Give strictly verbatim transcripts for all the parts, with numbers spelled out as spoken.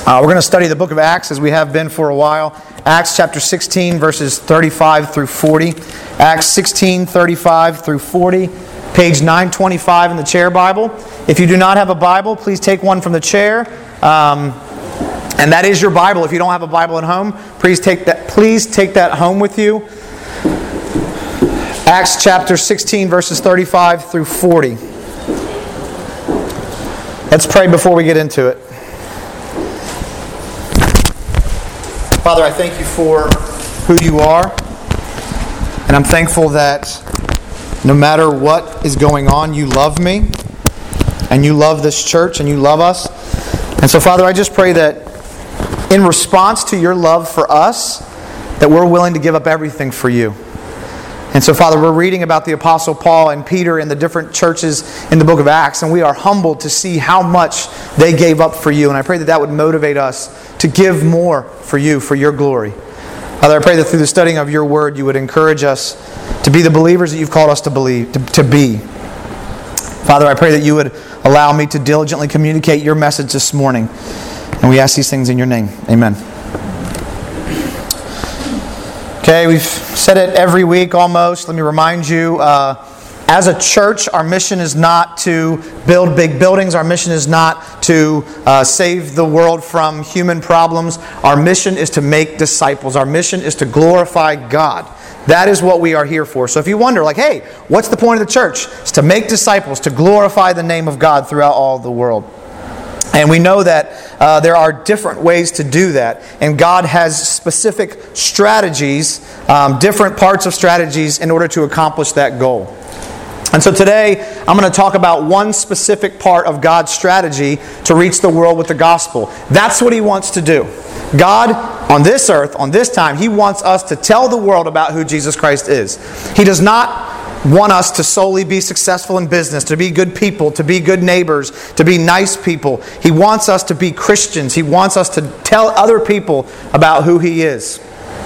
Uh, we're going to study the book of Acts as we have been for a while. Acts chapter sixteen, verses thirty-five through forty. Acts sixteen, thirty-five through forty. Page nine twenty-five in the chair Bible. If you do not have a Bible, please take one from the chair. Um, and that is your Bible. If you don't have a Bible at home, please take that, please take that home with you. Acts chapter sixteen, verses thirty-five through forty. Let's pray before we get into it. Father, I thank you for who you are. And I'm thankful that no matter what is going on, you love me. And you love this church and you love us. And so, Father, I just pray that in response to your love for us, that we're willing to give up everything for you. And so, Father, we're reading about the Apostle Paul and Peter and the different churches in the book of Acts, and we are humbled to see how much they gave up for you. And I pray that that would motivate us to give more for you, for your glory. Father, I pray that through the studying of your word, you would encourage us to be the believers that you've called us to believe, to, to be. Father, I pray that you would allow me to diligently communicate your message this morning. And we ask these things in your name. Amen. Okay, we've said it every week almost. Let me remind you, uh, as a church, our mission is not to build big buildings. Our mission is not to uh, save the world from human problems. Our mission is to make disciples. Our mission is to glorify God. That is what we are here for. So if you wonder, like, hey, what's the point of the church? It's to make disciples, to glorify the name of God throughout all the world. And we know that uh, there are different ways to do that. And God has specific strategies, um, different parts of strategies in order to accomplish that goal. And so today, I'm going to talk about one specific part of God's strategy to reach the world with the gospel. That's what He wants to do. God, on this earth, on this time, He wants us to tell the world about who Jesus Christ is. He does not want us to solely be successful in business, to be good people, to be good neighbors, to be nice people. He wants us to be Christians. He wants us to tell other people about who He is.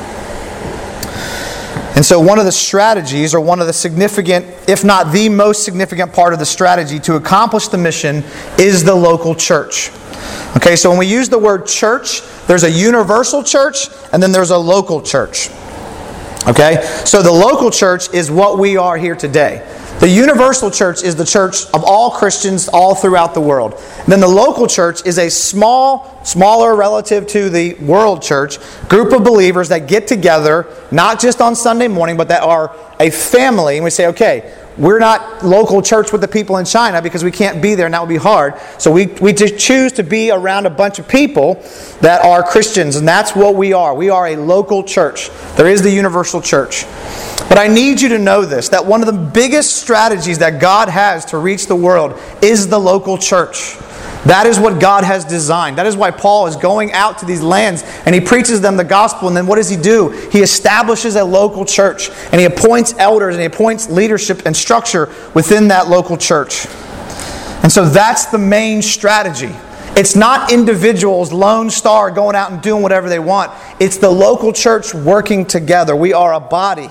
And so one of the strategies, or one of the significant, if not the most significant part of the strategy to accomplish the mission is the local church. Okay, so when we use the word church, there's a universal church and then there's a local church. Okay, so the local church is what we are here today. The universal church is the church of all Christians all throughout the world. And then the local church is a small, smaller relative to the world church, group of believers that get together, not just on Sunday morning, but that are a family. And we say, okay, we're not local church with the people in China because we can't be there and that would be hard. So we, we just choose to be around a bunch of people that are Christians. And that's what we are. We are a local church. There is the universal church. But I need you to know this, that one of the biggest strategies that God has to reach the world is the local church. That is what God has designed. That is why Paul is going out to these lands and he preaches them the gospel. And then what does he do? He establishes a local church and he appoints elders and he appoints leadership and structure within that local church. And so that's the main strategy. It's not individuals, lone star, going out and doing whatever they want. It's the local church working together. We are a body.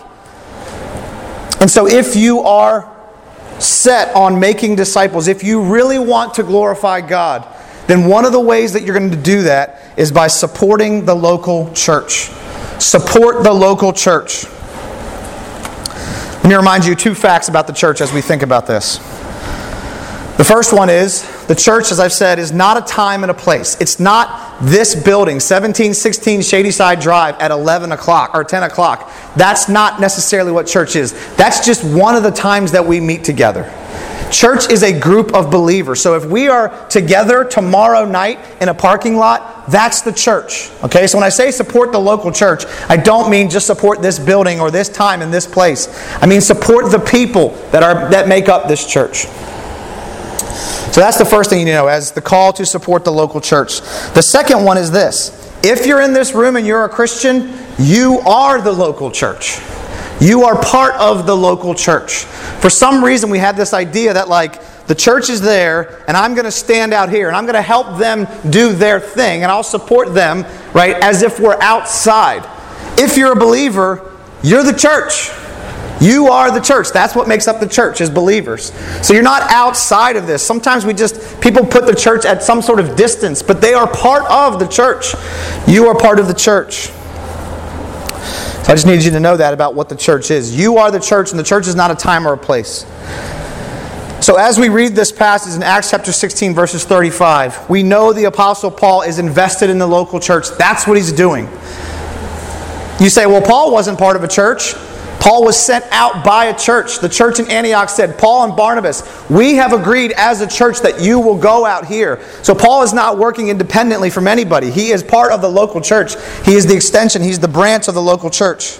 And so if you are set on making disciples, if you really want to glorify God, then one of the ways that you're going to do that is by supporting the local church. Support the local church. Let me remind you two facts about the church as we think about this. The first one is, the church, as I've said, is not a time and a place. It's not this building, seventeen sixteen Shadyside Drive at eleven o'clock or ten o'clock. That's not necessarily what church is. That's just one of the times that we meet together. Church is a group of believers. So if we are together tomorrow night in a parking lot, that's the church. Okay, so when I say support the local church, I don't mean just support this building or this time in this place. I mean support the people that are that make up this church. So that's the first thing you need to know, as the call to support the local church. The second one is this. If you're in this room and you're a Christian, you are the local church. You are part of the local church. For some reason, we have this idea that, like, the church is there, and I'm going to stand out here, and I'm going to help them do their thing, and I'll support them, right, as if we're outside. If you're a believer, you're the church. You are the church. That's what makes up the church, as believers. So you're not outside of this. Sometimes we just, people put the church at some sort of distance, but they are part of the church. You are part of the church. So I just need you to know that about what the church is. You are the church, and the church is not a time or a place. So as we read this passage in Acts chapter sixteen, verses thirty-five, we know the Apostle Paul is invested in the local church. That's what he's doing. You say, well, Paul wasn't part of a church. Paul was sent out by a church. The church in Antioch said, Paul and Barnabas, we have agreed as a church that you will go out here. So Paul is not working independently from anybody. He is part of the local church. He is the extension. He's the branch of the local church.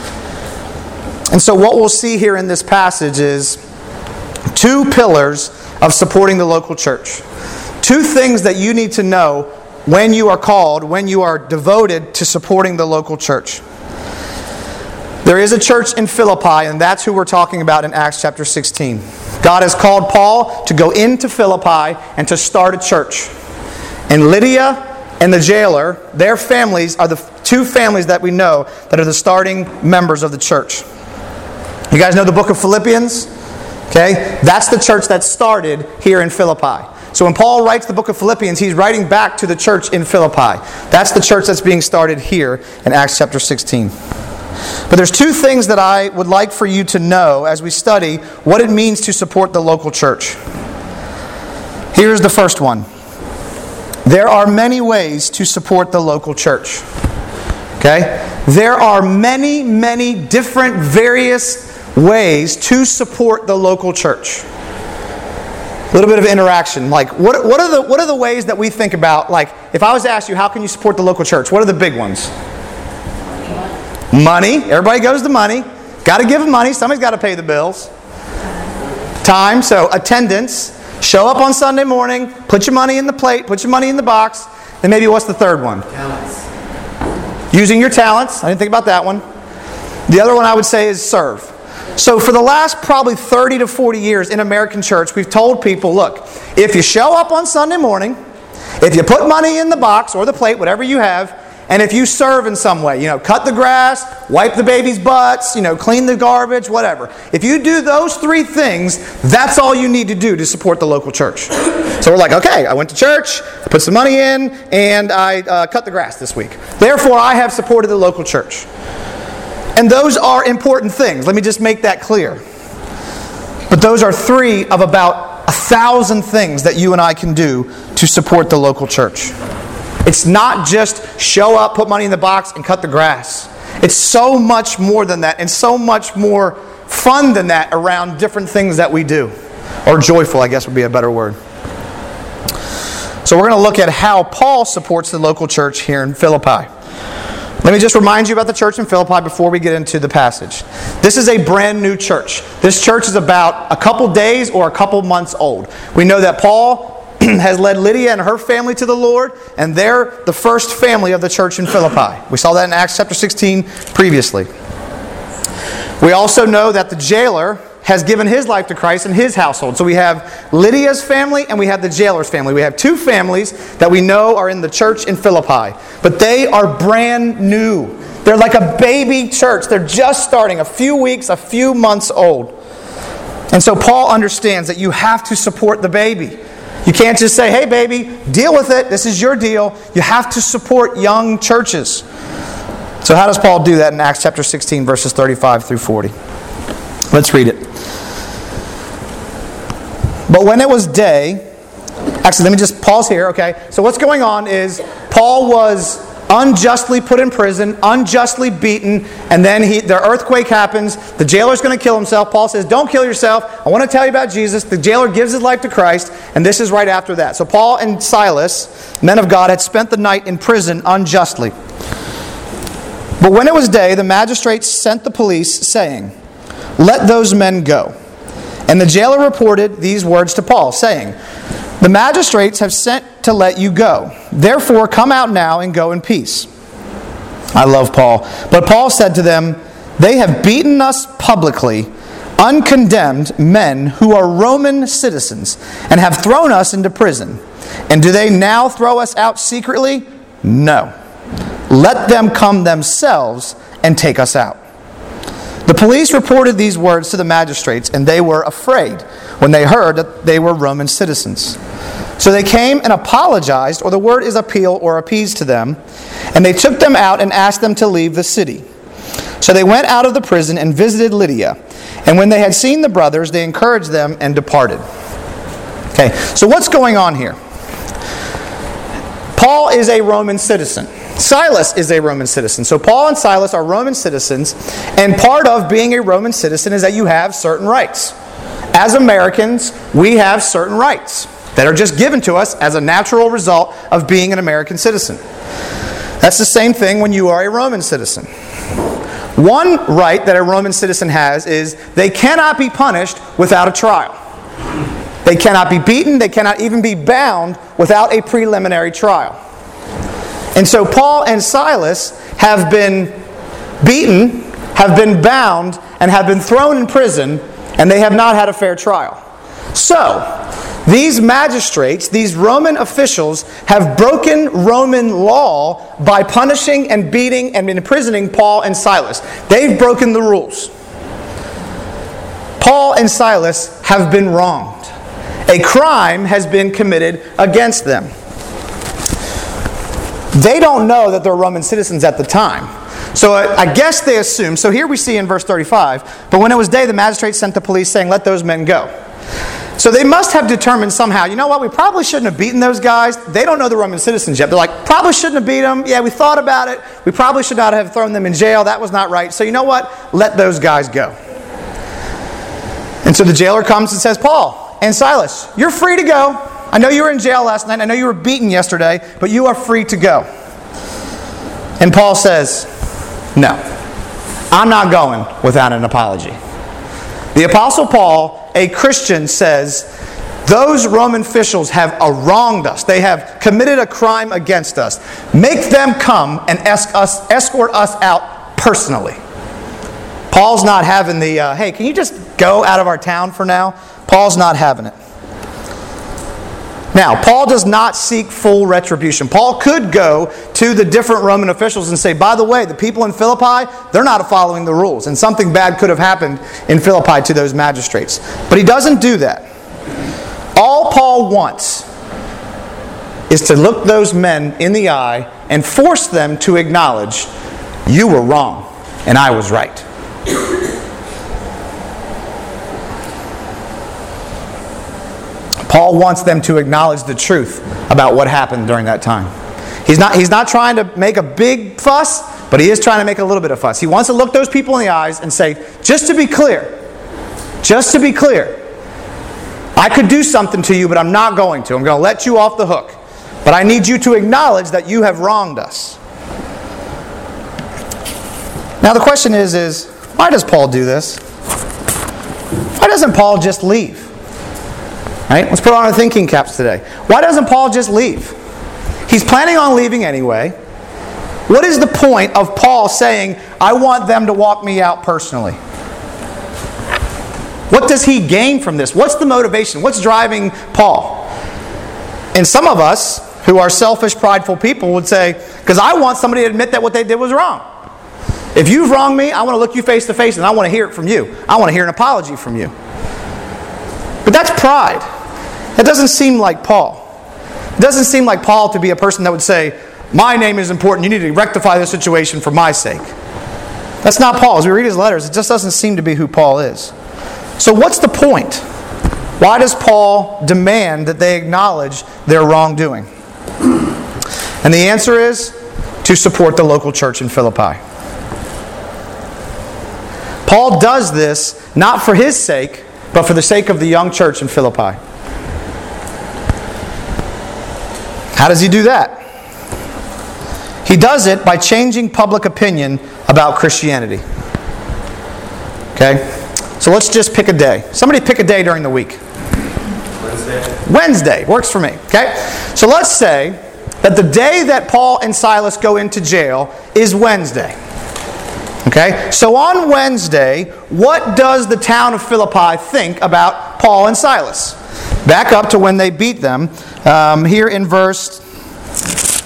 And so what we'll see here in this passage is two pillars of supporting the local church. Two things that you need to know when you are called, when you are devoted to supporting the local church. There is a church in Philippi, and that's who we're talking about in Acts chapter sixteen. God has called Paul to go into Philippi and to start a church. And Lydia and the jailer, their families are the two families that we know that are the starting members of the church. You guys know the book of Philippians? Okay, that's the church that started here in Philippi. So when Paul writes the book of Philippians, he's writing back to the church in Philippi. That's the church that's being started here in Acts chapter sixteen. But there's two things that I would like for you to know as we study what it means to support the local church. Here's the first one. There are many ways to support the local church. Okay? There are many, many different various ways to support the local church. A little bit of interaction. Like, what, what are the what are the ways that we think about? Like, if I was to ask you, how can you support the local church? What are the big ones? Money. Everybody goes to money. Got to give them money. Somebody's got to pay the bills. Time. So attendance. Show up on Sunday morning. Put your money in the plate. Put your money in the box. And maybe what's the third one? Talents. Using your talents. I didn't think about that one. The other one I would say is serve. So for the last probably thirty to forty years in American church, we've told people, look, if you show up on Sunday morning, if you put money in the box or the plate, whatever you have, and if you serve in some way, you know, cut the grass, wipe the baby's butts, you know, clean the garbage, whatever. If you do those three things, that's all you need to do to support the local church. So we're like, okay, I went to church, I put some money in, and I uh, cut the grass this week. Therefore, I have supported the local church. And those are important things. Let me just make that clear. But those are three of about a thousand things that you and I can do to support the local church. It's not just show up, put money in the box, and cut the grass. It's so much more than that, and so much more fun than that around different things that we do. Or joyful, I guess would be a better word. So we're going to look at how Paul supports the local church here in Philippi. Let me just remind you about the church in Philippi before we get into the passage. This is a brand new church. This church is about a couple days or a couple months old. We know that Paul has led Lydia and her family to the Lord, and they're the first family of the church in Philippi. We saw that in Acts chapter sixteen previously. We also know that the jailer has given his life to Christ in his household. So we have Lydia's family and we have the jailer's family. We have two families that we know are in the church in Philippi. But they are brand new. They're like a baby church. They're just starting, a few weeks, a few months old. And so Paul understands that you have to support the baby. You can't just say, hey baby, deal with it. This is your deal. You have to support young churches. So how does Paul do that in Acts chapter sixteen, verses thirty-five through forty? Let's read it. But when it was day, actually let me just pause here, okay? So what's going on is Paul was unjustly put in prison, unjustly beaten, and then he, the earthquake happens, the jailer's going to kill himself. Paul says, don't kill yourself, I want to tell you about Jesus. The jailer gives his life to Christ, and this is right after that. So Paul and Silas, men of God, had spent the night in prison unjustly. But when it was day, the magistrates sent the police, saying, let those men go. And the jailer reported these words to Paul, saying, the magistrates have sent to let you go. Therefore, come out now and go in peace. I love Paul. But Paul said to them, they have beaten us publicly, uncondemned men who are Roman citizens, and have thrown us into prison. And do they now throw us out secretly? No. Let them come themselves and take us out. The police reported these words to the magistrates, and they were afraid when they heard that they were Roman citizens. So they came and apologized, or the word is appeal or appease to them, and they took them out and asked them to leave the city. So they went out of the prison and visited Lydia. And when they had seen the brothers, they encouraged them and departed. Okay, so what's going on here? Paul is a Roman citizen. Silas is a Roman citizen. So Paul and Silas are Roman citizens, and part of being a Roman citizen is that you have certain rights. As Americans, we have certain rights that are just given to us as a natural result of being an American citizen. That's the same thing when you are a Roman citizen. One right that a Roman citizen has is they cannot be punished without a trial. They cannot be beaten, they cannot even be bound without a preliminary trial. And so Paul and Silas have been beaten, have been bound, and have been thrown in prison, and they have not had a fair trial. So, these magistrates, these Roman officials, have broken Roman law by punishing and beating and imprisoning Paul and Silas. They've broken the rules. Paul and Silas have been wronged. A crime has been committed against them. They don't know that they're Roman citizens at the time. So I guess they assume. So here we see in verse thirty-five, but when it was day, the magistrates sent the police saying, let those men go. So they must have determined somehow, you know what, we probably shouldn't have beaten those guys. They don't know the Roman citizens yet. They're like, probably shouldn't have beat them. Yeah, we thought about it. We probably should not have thrown them in jail. That was not right. So you know what? Let those guys go. And so the jailer comes and says, Paul and Silas, you're free to go. I know you were in jail last night. I know you were beaten yesterday, but you are free to go. And Paul says, no, I'm not going without an apology. The Apostle Paul, a Christian, says, those Roman officials have wronged us. They have committed a crime against us. Make them come and esc- us, escort us out personally. Paul's not having the, uh, hey, can you just go out of our town for now? Paul's not having it. Now, Paul does not seek full retribution. Paul could go to the different Roman officials and say, by the way, the people in Philippi, they're not following the rules. And something bad could have happened in Philippi to those magistrates. But he doesn't do that. All Paul wants is to look those men in the eye and force them to acknowledge, you were wrong and I was right. Paul wants them to acknowledge the truth about what happened during that time. He's not, he's not trying to make a big fuss, but he is trying to make a little bit of fuss. He wants to look those people in the eyes and say, just to be clear, just to be clear, I could do something to you, but I'm not going to. I'm going to let you off the hook. But I need you to acknowledge that you have wronged us. Now the question is, is why does Paul do this? Why doesn't Paul just leave? Right? Let's put on our thinking caps today. Why doesn't Paul just leave? He's planning on leaving anyway. What is the point of Paul saying, I want them to walk me out personally? What does he gain from this? What's the motivation? What's driving Paul? And some of us, who are selfish, prideful people, would say, because I want somebody to admit that what they did was wrong. If you've wronged me, I want to look you face to face and I want to hear it from you. I want to hear an apology from you. But that's pride. That doesn't seem like Paul. It doesn't seem like Paul to be a person that would say, my name is important, you need to rectify this situation for my sake. That's not Paul. As we read his letters, it just doesn't seem to be who Paul is. So what's the point? Why does Paul demand that they acknowledge their wrongdoing? And the answer is to support the local church in Philippi. Paul does this not for his sake, but for the sake of the young church in Philippi. How does he do that? He does it by changing public opinion about Christianity. Okay? So let's just pick a day. Somebody pick a day during the week. Wednesday. Wednesday. Works for me. Okay? So let's say that the day that Paul and Silas go into jail is Wednesday. Okay? So on Wednesday, what does the town of Philippi think about Paul and Silas? Back up to when they beat them. Um, here in verse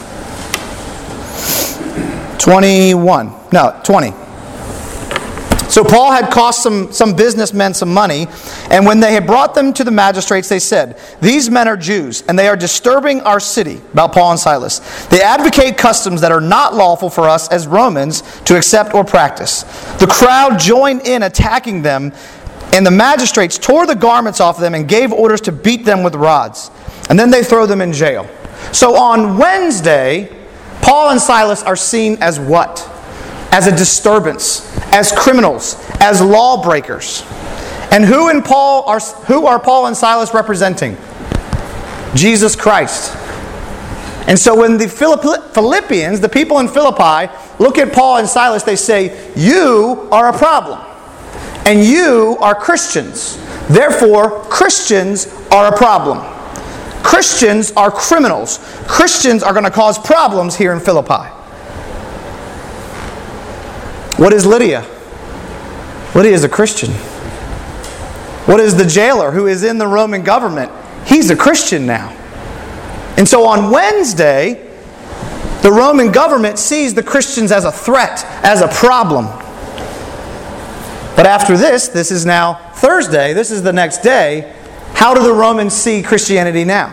twenty-one. No, twenty. So Paul had cost some, some businessmen some money, and when they had brought them to the magistrates, they said, "These men are Jews, and they are disturbing our city," about Paul and Silas. "They advocate customs that are not lawful for us as Romans to accept or practice." The crowd joined in attacking them, and the magistrates tore the garments off them and gave orders to beat them with rods. And then they throw them in jail. So on Wednesday, Paul and Silas are seen as what? As a disturbance, as criminals, as lawbreakers. And who in Paul are who are Paul and Silas representing? Jesus Christ. And so when the Philippians, the people in Philippi, look at Paul and Silas, they say, "You are a problem. And you are Christians. Therefore, Christians are a problem. Christians are criminals. Christians are going to cause problems here in Philippi." What is Lydia? Lydia is a Christian. What is the jailer who is in the Roman government? He's a Christian now. And so on Wednesday, the Roman government sees the Christians as a threat, as a problem. But after this, this is now Thursday, this is the next day, how do the Romans see Christianity now?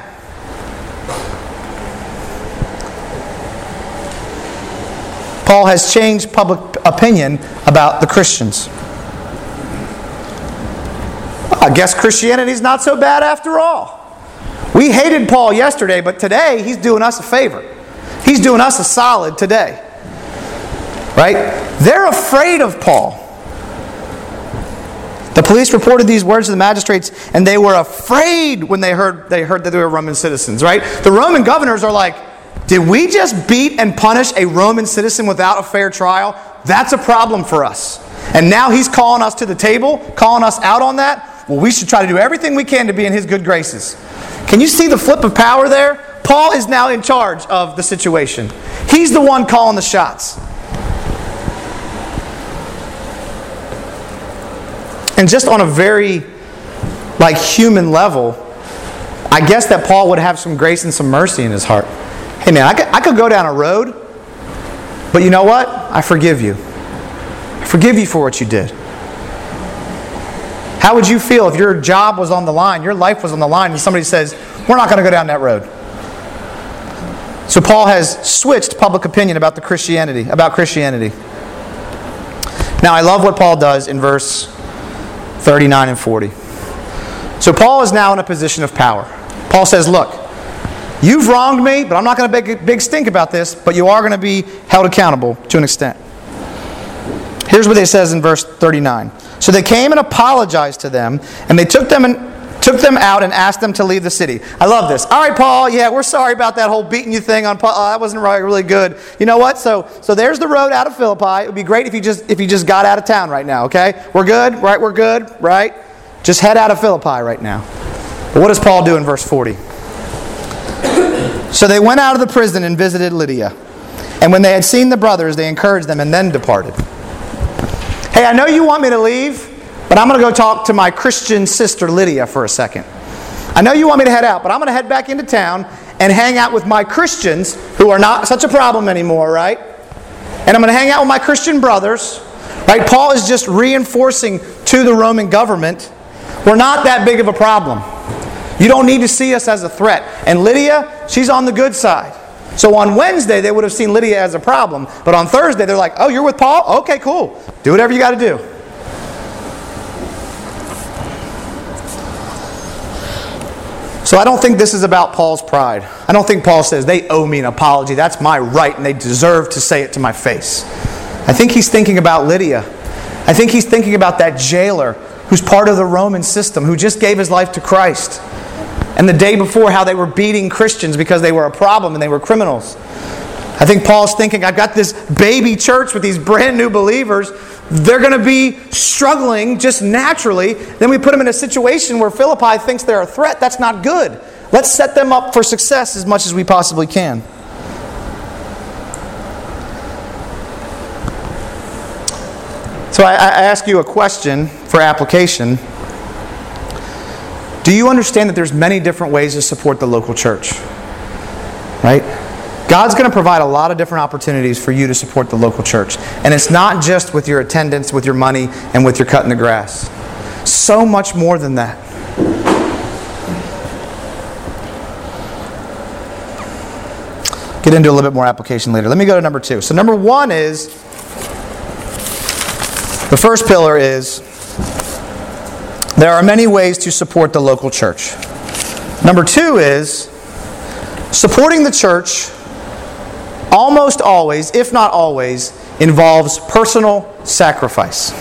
Paul has changed public opinion about the Christians. I guess Christianity is not so bad after all. We hated Paul yesterday, but today he's doing us a favor. He's doing us a solid today. Right? They're afraid of Paul. The police reported these words to the magistrates, and they were afraid when they heard they heard that they were Roman citizens, right? The Roman governors are like, "Did we just beat and punish a Roman citizen without a fair trial? That's a problem for us. And now he's calling us to the table, calling us out on that? Well, we should try to do everything we can to be in his good graces." Can you see the flip of power there? Paul is now in charge of the situation. He's the one calling the shots. And just on a very, like, human level, I guess that Paul would have some grace and some mercy in his heart. Hey man, I could, I could go down a road, but you know what? I forgive you. I forgive you for what you did. How would you feel if your job was on the line, your life was on the line, and somebody says, "We're not going to go down that road"? So Paul has switched public opinion about the Christianity, about Christianity. Now I love what Paul does in verse thirty-nine and forty. So Paul is now in a position of power. Paul says, "Look, you've wronged me, but I'm not going to make a big stink about this, but you are going to be held accountable to an extent." Here's what it says in verse thirty-nine. "So they came and apologized to them, and they took them and took them out and asked them to leave the city." I love this. "All right, Paul, yeah, we're sorry about that whole beating you thing on Paul. Oh, that wasn't really, really good. You know what? So, so there's the road out of Philippi. It would be great if you just if you just got out of town right now. Okay, we're good, right? We're good, right? Just head out of Philippi right now." But what does Paul do in verse forty? "So they went out of the prison and visited Lydia, and when they had seen the brothers, they encouraged them and then departed." Hey, I know you want me to leave, but I'm going to go talk to my Christian sister Lydia for a second. I know you want me to head out, but I'm going to head back into town and hang out with my Christians who are not such a problem anymore, right? And I'm going to hang out with my Christian brothers, right? Paul is just reinforcing to the Roman government, we're not that big of a problem. You don't need to see us as a threat. And Lydia, she's on the good side. So on Wednesday, they would have seen Lydia as a problem. But on Thursday, they're like, "Oh, you're with Paul? Okay, cool. Do whatever you got to do." So I don't think this is about Paul's pride. I don't think Paul says, "They owe me an apology. That's my right, and they deserve to say it to my face." I think he's thinking about Lydia. I think he's thinking about that jailer who's part of the Roman system, who just gave his life to Christ. And the day before, how they were beating Christians because they were a problem and they were criminals. I think Paul's thinking, I've got this baby church with these brand new believers. They're going to be struggling just naturally. Then we put them in a situation where Philippi thinks they're a threat. That's not good. Let's set them up for success as much as we possibly can. So I, I ask you a question for application. Do you understand that there's many different ways to support the local church? Right? God's going to provide a lot of different opportunities for you to support the local church. And it's not just with your attendance, with your money, and with your cutting the grass. So much more than that. Get into a little bit more application later. Let me go to number two. So number one is, the first pillar is, there are many ways to support the local church. Number two is, supporting the church almost always, if not always, involves personal sacrifice.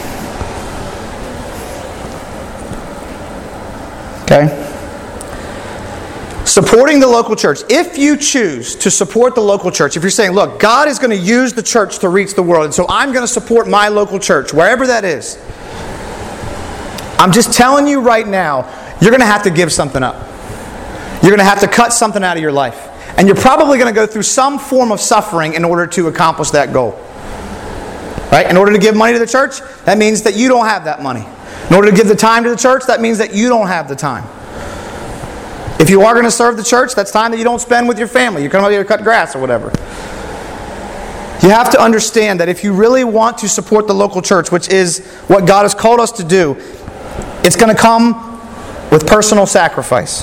Okay? Supporting the local church. If you choose to support the local church, if you're saying, look, God is going to use the church to reach the world, and so I'm going to support my local church, wherever that is, I'm just telling you right now, you're going to have to give something up. You're going to have to cut something out of your life. And you're probably going to go through some form of suffering in order to accomplish that goal. Right? In order to give money to the church, that means that you don't have that money. In order to give the time to the church, that means that you don't have the time. If you are going to serve the church, that's time that you don't spend with your family. You're going to be able to cut grass or whatever. You have to understand that if you really want to support the local church, which is what God has called us to do, it's going to come with personal sacrifice.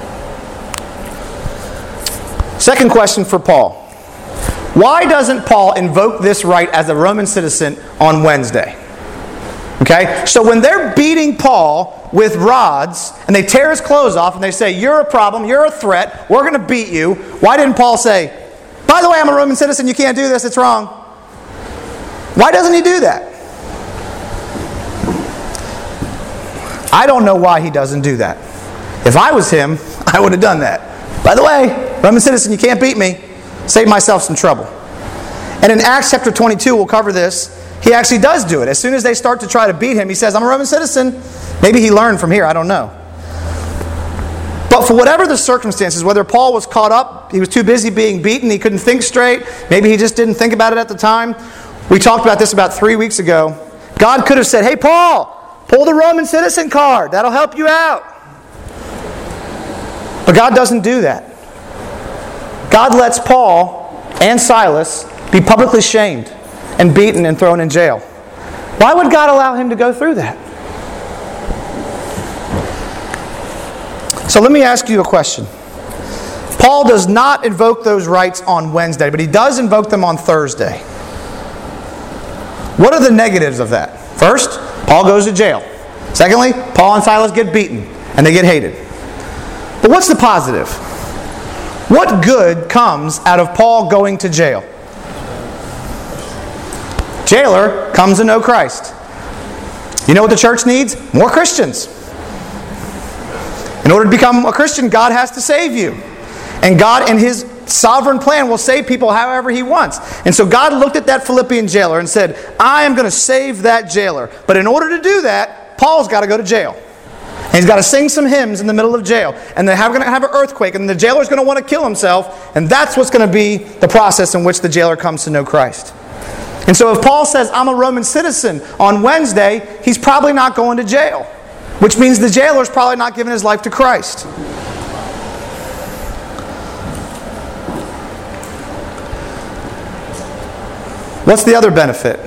Second question for Paul. Why doesn't Paul invoke this right as a Roman citizen on Wednesday? Okay? So when they're beating Paul with rods, and they tear his clothes off, and they say, you're a problem, you're a threat, we're going to beat you, why didn't Paul say, by the way, I'm a Roman citizen, you can't do this, it's wrong? Why doesn't he do that? I don't know why he doesn't do that. If I was him, I would have done that. By the way, Roman citizen, you can't beat me. Save myself some trouble. And in Acts chapter twenty-two, we'll cover this, he actually does do it. As soon as they start to try to beat him, he says, I'm a Roman citizen. Maybe he learned from here, I don't know. But for whatever the circumstances, whether Paul was caught up, he was too busy being beaten, he couldn't think straight, maybe he just didn't think about it at the time. We talked about this about three weeks ago. God could have said, hey Paul, pull the Roman citizen card, that'll help you out. But God doesn't do that. God lets Paul and Silas be publicly shamed and beaten and thrown in jail. Why would God allow him to go through that? So let me ask you a question. Paul does not invoke those rights on Wednesday, but he does invoke them on Thursday. What are the negatives of that? First, Paul goes to jail. Secondly, Paul and Silas get beaten and they get hated. But what's the positive? What good comes out of Paul going to jail? Jailer comes to know Christ. You know what the church needs? More Christians. In order to become a Christian, God has to save you. And God, in His sovereign plan, will save people however He wants. And so God looked at that Philippian jailer and said, I am going to save that jailer. But in order to do that, Paul's got to go to jail. And he's got to sing some hymns in the middle of jail. And they're going to have an earthquake. And the jailer's going to want to kill himself. And that's what's going to be the process in which the jailer comes to know Christ. And so if Paul says, I'm a Roman citizen on Wednesday, he's probably not going to jail. Which means the jailer's probably not giving his life to Christ. What's the other benefit?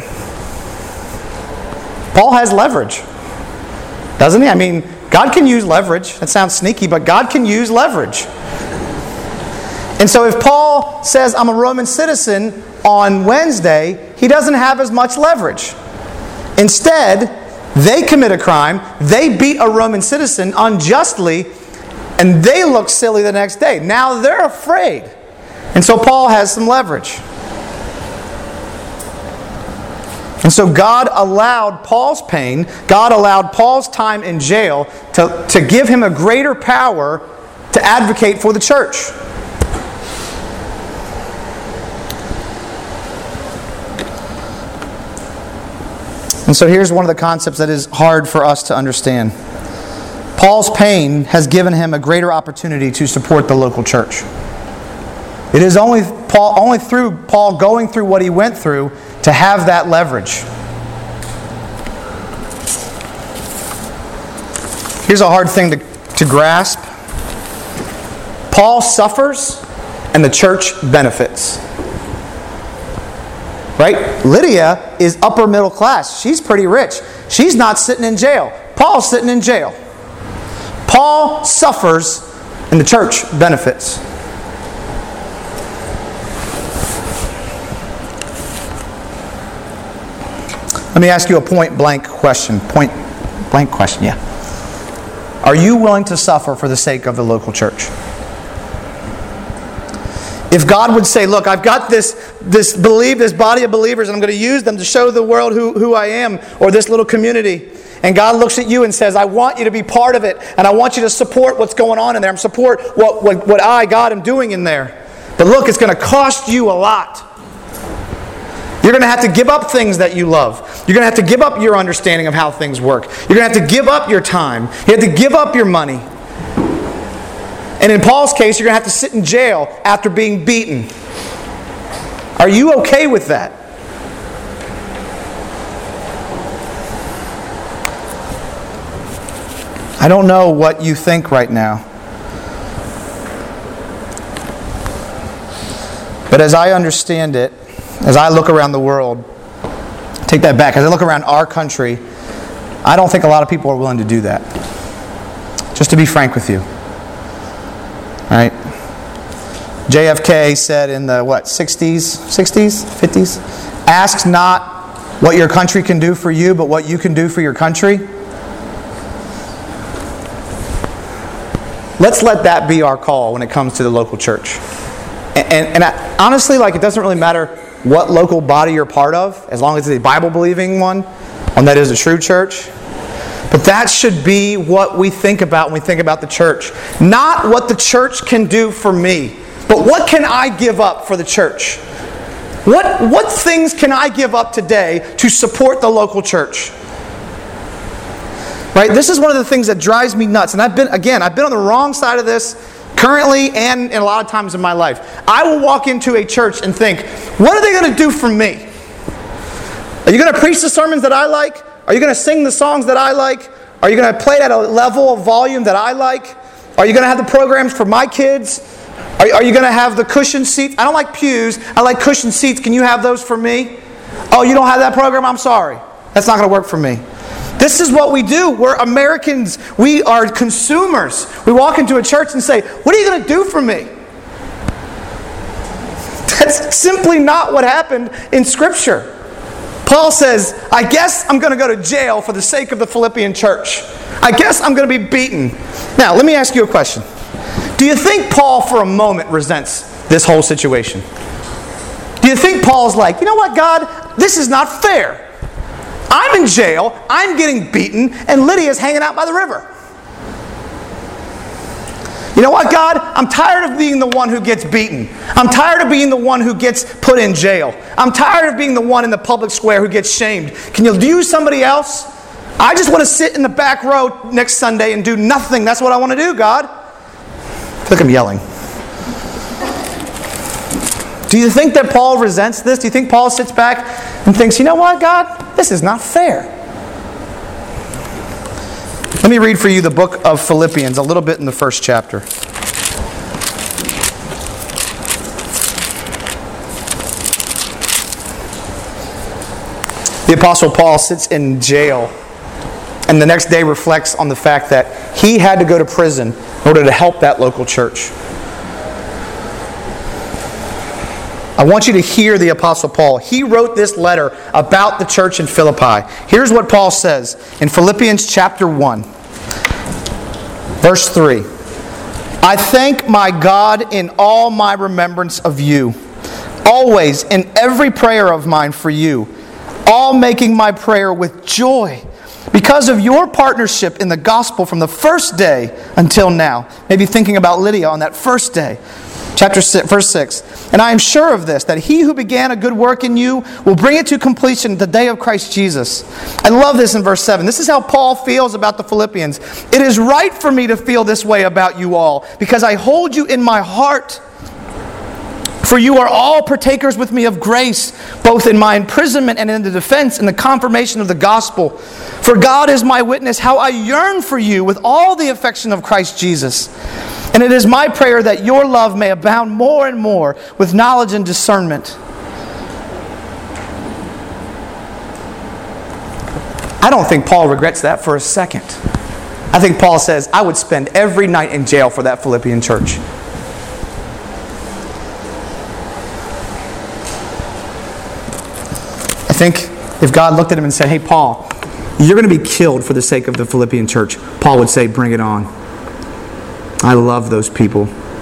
Paul has leverage. Doesn't he? I mean, God can use leverage. That sounds sneaky, but God can use leverage. And so if Paul says, I'm a Roman citizen on Wednesday, he doesn't have as much leverage. Instead, they commit a crime, they beat a Roman citizen unjustly, and they look silly the next day. Now they're afraid. And so Paul has some leverage. And so God allowed Paul's pain, God allowed Paul's time in jail to, to give him a greater power to advocate for the church. And so here's one of the concepts that is hard for us to understand. Paul's pain has given him a greater opportunity to support the local church. It is only Paul, only through Paul going through what he went through to have that leverage. Here's a hard thing to, to grasp. Paul suffers and the church benefits. Right? Lydia is upper middle class. She's pretty rich. She's not sitting in jail. Paul's sitting in jail. Paul suffers and the church benefits. Let me ask you a point blank question. Point blank question, yeah. Are you willing to suffer for the sake of the local church? If God would say, look, I've got this, this believe, this body of believers, and I'm going to use them to show the world who, who I am, or this little community. And God looks at you and says, I want you to be part of it, and I want you to support what's going on in there. I support what, what, what I, God, am doing in there. But look, it's going to cost you a lot. You're going to have to give up things that you love. You're going to have to give up your understanding of how things work. You're going to have to give up your time. You have to give up your money. And in Paul's case, you're going to have to sit in jail after being beaten. Are you okay with that? I don't know what you think right now. But as I understand it, as I look around the world, take that back, as I look around our country, I don't think a lot of people are willing to do that. Just to be frank with you. Right? J F K said in the, what, sixties, sixties, fifties? Ask not what your country can do for you, but what you can do for your country. Let's let that be our call when it comes to the local church. And, and, and I, honestly, like, it doesn't really matter what local body you're part of, as long as it's a Bible-believing one, and that is a true church. But that should be what we think about when we think about the church. Not what the church can do for me, but what can I give up for the church? What, what things can I give up today to support the local church? Right? This is one of the things that drives me nuts. And I've been, again, I've been on the wrong side of this currently and, and a lot of times in my life. I will walk into a church and think, what are they going to do for me? Are you going to preach the sermons that I like? Are you going to sing the songs that I like? Are you going to play at a level of volume that I like? Are you going to have the programs for my kids? Are, are you going to have the cushion seats? I don't like pews. I like cushion seats. Can you have those for me? Oh, you don't have that program? I'm sorry. That's not going to work for me. This is what we do. We're Americans. We are consumers. We walk into a church and say, what are you going to do for me? That's simply not what happened in Scripture. Paul says, I guess I'm going to go to jail for the sake of the Philippian church. I guess I'm going to be beaten. Now, let me ask you a question. Do you think Paul for a moment resents this whole situation? Do you think Paul's like, you know what, God? This is not fair. I'm in jail, I'm getting beaten, and Lydia's hanging out by the river. You know what, God? I'm tired of being the one who gets beaten. I'm tired of being the one who gets put in jail. I'm tired of being the one in the public square who gets shamed. Can you use somebody else? I just want to sit in the back row next Sunday and do nothing. That's what I want to do, God. I feel like I'm yelling. Do you think that Paul resents this? Do you think Paul sits back and thinks, you know what, God? This is not fair. Let me read for you the book of Philippians, a little bit in the first chapter. The Apostle Paul sits in jail and the next day reflects on the fact that he had to go to prison in order to help that local church. I want you to hear the Apostle Paul. He wrote this letter about the church in Philippi. Here's what Paul says in Philippians chapter one, verse three. I thank my God in all my remembrance of you, always in every prayer of mine for you, all making my prayer with joy, because of your partnership in the gospel from the first day until now. Maybe thinking about Lydia on that first day. Chapter six, verse six. And I am sure of this, that he who began a good work in you will bring it to completion the day of Christ Jesus. I love this in verse seven. This is how Paul feels about the Philippians. It is right for me to feel this way about you all, because I hold you in my heart. For you are all partakers with me of grace, both in my imprisonment and in the defense and the confirmation of the gospel. For God is my witness, how I yearn for you with all the affection of Christ Jesus. And it is my prayer that your love may abound more and more with knowledge and discernment. I don't think Paul regrets that for a second. I think Paul says, I would spend every night in jail for that Philippian church. I think if God looked at him and said, hey, Paul, you're going to be killed for the sake of the Philippian church, Paul would say, bring it on. I love those people.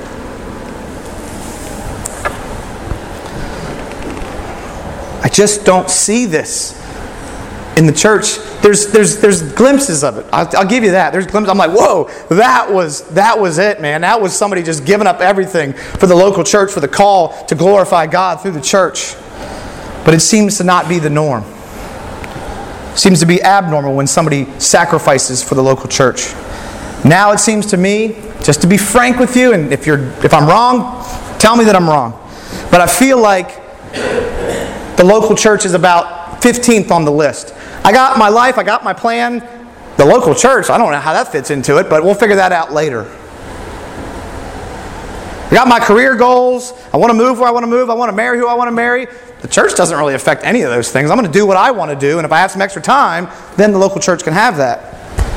I just don't see this in the church. There's there's there's glimpses of it. I'll, I'll give you that. There's glimpses. I'm like, whoa, that was that was it, man. That was somebody just giving up everything for the local church, for the call to glorify God through the church. But it seems to not be the norm. It seems to be abnormal when somebody sacrifices for the local church. Now it seems to me, just to be frank with you, and if you're if I'm wrong, tell me that I'm wrong. But I feel like the local church is about fifteenth on the list. I got my life, I got my plan. The local church, I don't know how that fits into it, but we'll figure that out later. I got my career goals. I want to move where I want to move. I want to marry who I want to marry. The church doesn't really affect any of those things. I'm going to do what I want to do, and if I have some extra time, then the local church can have that.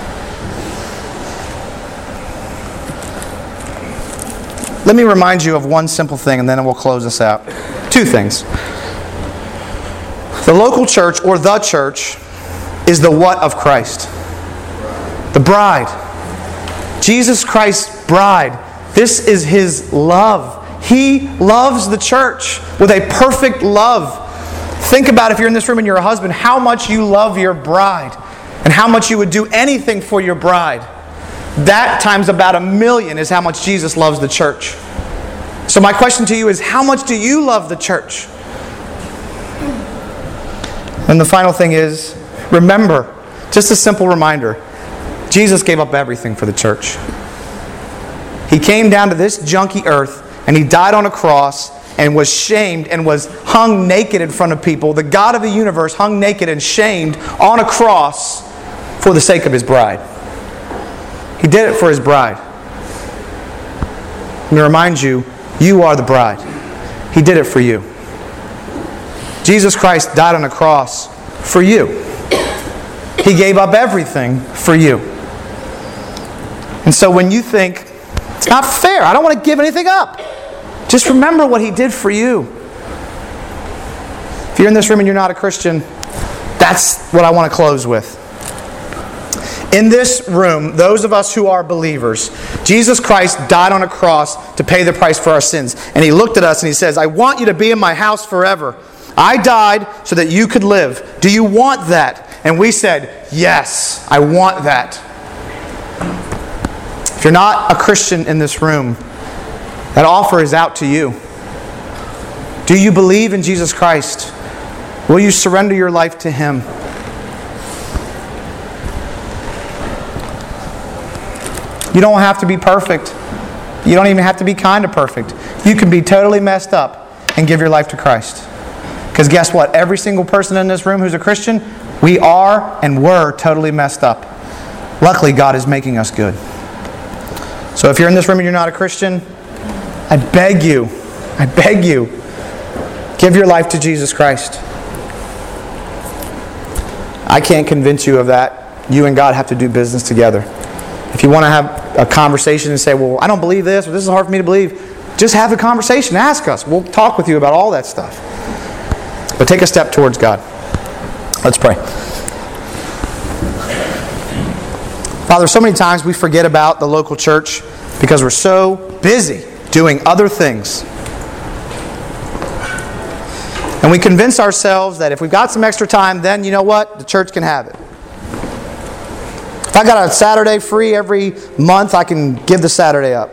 Let me remind you of one simple thing, and then we'll close this out. Two things. The local church, or the church, is the what of Christ? The bride. Jesus Christ's bride. This is His love. He loves the church with a perfect love. Think about, if you're in this room and you're a husband, how much you love your bride and how much you would do anything for your bride. That times about a million is how much Jesus loves the church. So my question to you is, how much do you love the church? And the final thing is, remember, just a simple reminder, Jesus gave up everything for the church. He came down to this junky earth and He died on a cross and was shamed and was hung naked in front of people. The God of the universe hung naked and shamed on a cross for the sake of His bride. He did it for His bride. Let me remind you, you are the bride. He did it for you. Jesus Christ died on a cross for you. He gave up everything for you. And so when you think, it's not fair, I don't want to give anything up, just remember what He did for you. If you're in this room and you're not a Christian, that's what I want to close with. In this room, those of us who are believers, Jesus Christ died on a cross to pay the price for our sins. And He looked at us and He says, I want you to be in my house forever. I died so that you could live. Do you want that? And we said, yes, I want that. If you're not a Christian in this room, that offer is out to you. Do you believe in Jesus Christ? Will you surrender your life to Him? You don't have to be perfect. You don't even have to be kind of perfect. You can be totally messed up and give your life to Christ. Because guess what? Every single person in this room who's a Christian, we are and were totally messed up. Luckily, God is making us good. So if you're in this room and you're not a Christian, I beg you, I beg you, give your life to Jesus Christ. I can't convince you of that. You and God have to do business together. If you want to have a conversation and say, well, I don't believe this, or this is hard for me to believe, just have a conversation. Ask us. We'll talk with you about all that stuff. But take a step towards God. Let's pray. Father, so many times we forget about the local church because we're so busy doing other things. And we convince ourselves that if we've got some extra time, then you know what? The church can have it. If I got a Saturday free every month, I can give the Saturday up.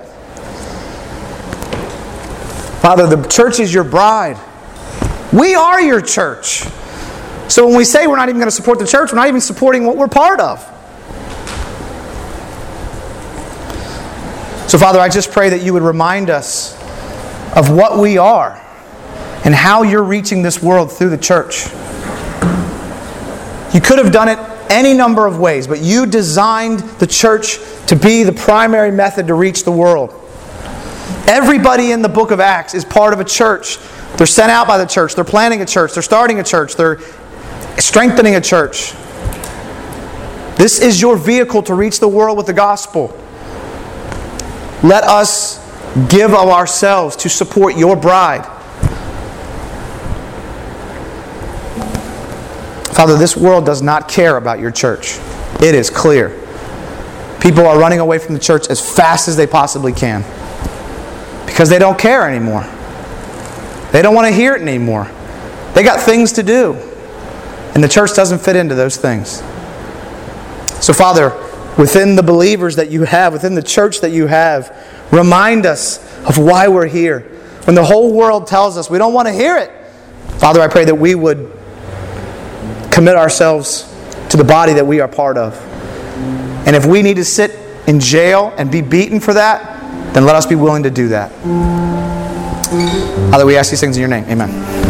Father, the church is your bride. We are your church. So when we say we're not even going to support the church, we're not even supporting what we're part of. So Father, I just pray that you would remind us of what we are and how you're reaching this world through the church. You could have done it any number of ways, but you designed the church to be the primary method to reach the world. Everybody in the book of Acts is part of a church. They're sent out by the church. They're planting a church. They're starting a church. They're strengthening a church. This is your vehicle to reach the world with the gospel. Let us give of ourselves to support your bride. Father, this world does not care about your church. It is clear. People are running away from the church as fast as they possibly can because they don't care anymore. They don't want to hear it anymore. They got things to do. And the church doesn't fit into those things. So, Father, within the believers that you have, within the church that you have, remind us of why we're here. When the whole world tells us we don't want to hear it, Father, I pray that we would commit ourselves to the body that we are part of. And if we need to sit in jail and be beaten for that, then let us be willing to do that. Father, we ask these things in your name. Amen.